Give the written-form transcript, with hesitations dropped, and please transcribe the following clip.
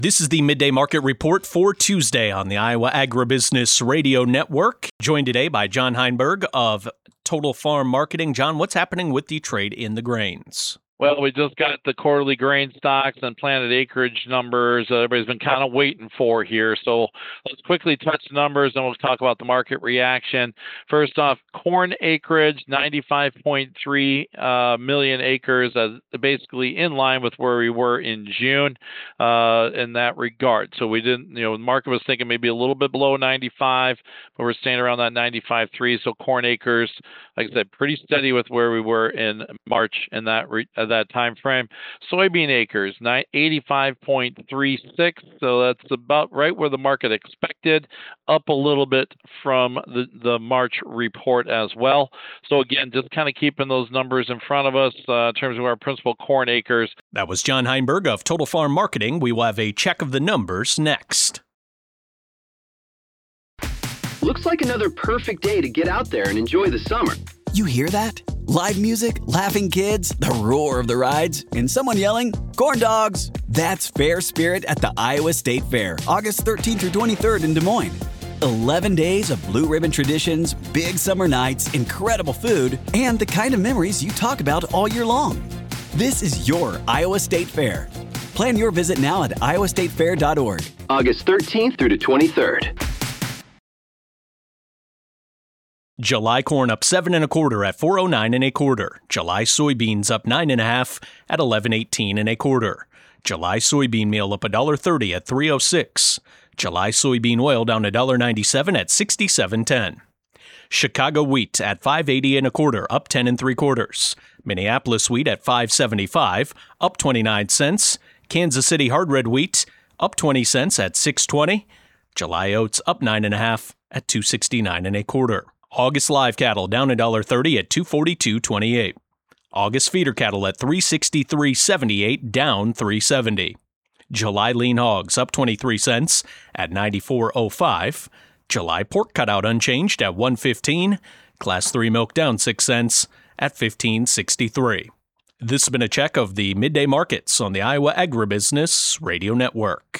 This is the Midday Market Report for Tuesday on the Iowa Agribusiness Radio Network. Joined today by John Heinberg of Total Farm Marketing. John, what's happening with the trade in the grains? Well, we just got the quarterly grain stocks and planted acreage numbers everybody's been kind of waiting for here. So let's quickly touch the numbers and we'll talk about the market reaction. First off, corn acreage, 95.3 million acres, basically in line with where we were in June in that regard. So we didn't, the market was thinking maybe a little bit below 95, but we're staying around that 95.3. So corn acres, like I said, pretty steady with where we were in March in that time frame. Soybean acres, 85.36, so that's about right where the market expected, up a little bit from the March report as well. So again, just kind of keeping those numbers in front of us in terms of our principal corn acres. That was John Heinberg of Total Farm Marketing. We will have a check of the numbers next. Looks like another perfect day to get out there and enjoy the summer. You hear that? Live music, laughing kids, the roar of the rides, and someone yelling, "Corn dogs!" That's Fair Spirit at the Iowa State Fair, August 13th through 23rd in Des Moines. 11 days of blue ribbon traditions, big summer nights, incredible food, and the kind of memories you talk about all year long. This is your Iowa State Fair. Plan your visit now at iowastatefair.org. August 13th through the 23rd. July corn up 7 1/4 at 409 1/4. July soybeans up 9 1/2 at 11.18 1/4. July soybean meal up $1.30 at 3.06. July soybean oil down $1.97 at 67.10. Chicago wheat at 5.80 1/4, up 10 3/4. Minneapolis wheat at 5.75, up 29 cents. Kansas City hard red wheat up 20 cents at 6.20. July oats up 9 1/2 at 2.69 1/4. August live cattle down $1.30 at 242.28. August feeder cattle at 363.78, down 3.70. July lean hogs up 23 cents at 94.05. July pork cutout unchanged at 1.15. Class 3 milk down 6 cents at 15.63. This has been a check of the midday markets on the Iowa Agribusiness Radio Network.